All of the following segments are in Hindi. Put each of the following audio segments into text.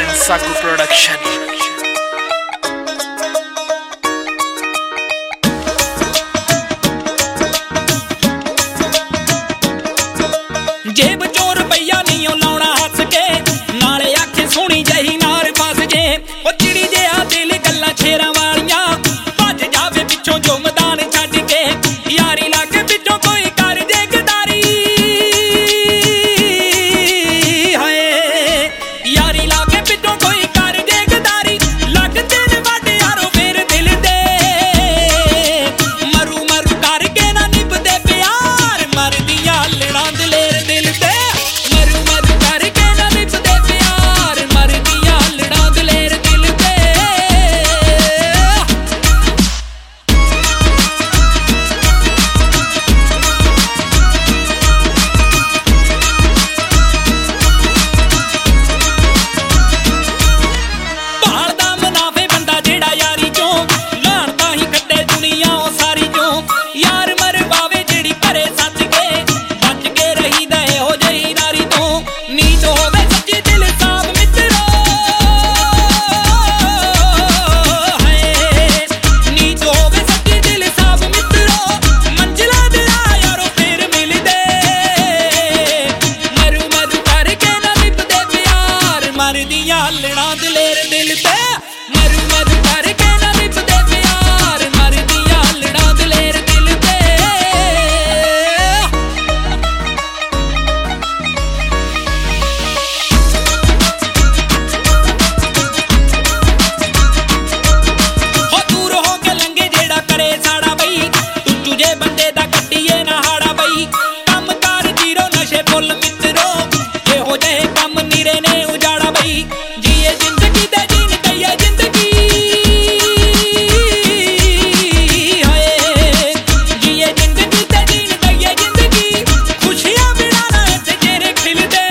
Sagu Production। जेब चोर रुपया नहीं लाउना हस के नाले आखे सोहनी जही नार फस जे ओ चिड़ी जिहा दिल गल्लां छेरां वालियां भज जावे पिछों जो मैदान छड्ड के यारी लागे पिछों कोई कर जे गदारी हाय यारी लागे पिछों कोई कर जे गदारी लगदे ने वड्ड यारो फिर दिल दे मरू मरू करके ना निभदे प्यार मरदियां लड़ां दलेर दिल ते मरू मरू करके ना निभदे प्यार मरदियां लड़ां दलेर दिल ते भालदा मुनाफे बंदा जेड़ा यारी चों लाण तां ही कट्टे दुनिया ओ सारी चों यार मरवावे जेड़ी करे सच के बच के रहीदा एहो जही नारी तों नीत होवे सच्ची दिल साफ मित्रो हाय नीत होवे सच्ची दिल साफ मित्रो मंजिलां दे यारो फिर मिलदे मरू मरू करके ना निभदे प्यार मरदियां लड़ां दलेर दिल ते मरू मरू करके ना निभदे प्यार मरदियां लड़ां दलेर दिल ते हो दूर हो के लंघे जेड़ा करे साड़ा बई तुझू जे बंदे दा कट्टिए ना हाड़ा बई कम कार जीरो नशे फुल मित्रो एहो जेहे कम नीरे ने उजाड़ा बई जिए जिंदगी ते जीन कईए जिंदगी हाय जिए जिंदगी ते जीन कईए जिंदगी खुशियां बिना ना चेहरे खिलदे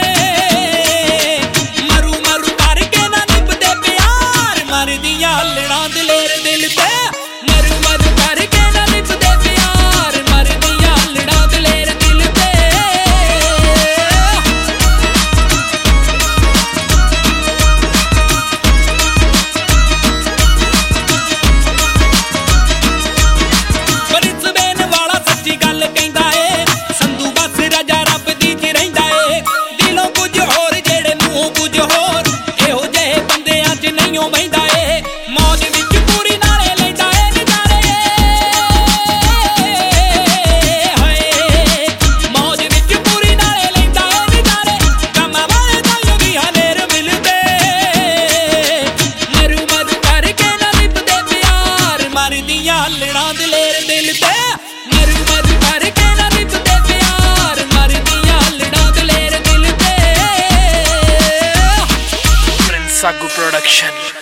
मरू मरू करके ना निभदे प्यार मरदियां लड़ां दलेर दिल ते मरू मरू करके ना निभदे प्यार मरदियां लड़ां दलेर दिल ते पर इस बेन वाला सच्ची गल कहंदा ए संधू बस राजा रब दी च रहिंदा ए दिलों कुछ होर जेड़े मूंहों कुछ होर एहो जेहे बंदियां च नहीं बहिंदा ए मौज विच पूरी नाले लैंदा ए नज़ारे हाय मौज विच पूरी नाले लैंदा ए नज़ारे कम्मां वाले ताईं भी हनेर मिलदे मरू मरू करके ना निभदे प्यार मरदियां लड़ां दलेर दिल ते मरू मरू करके ना निभदे प्यार मरदियां लड़ां दलेर दिल ते Sagu Production।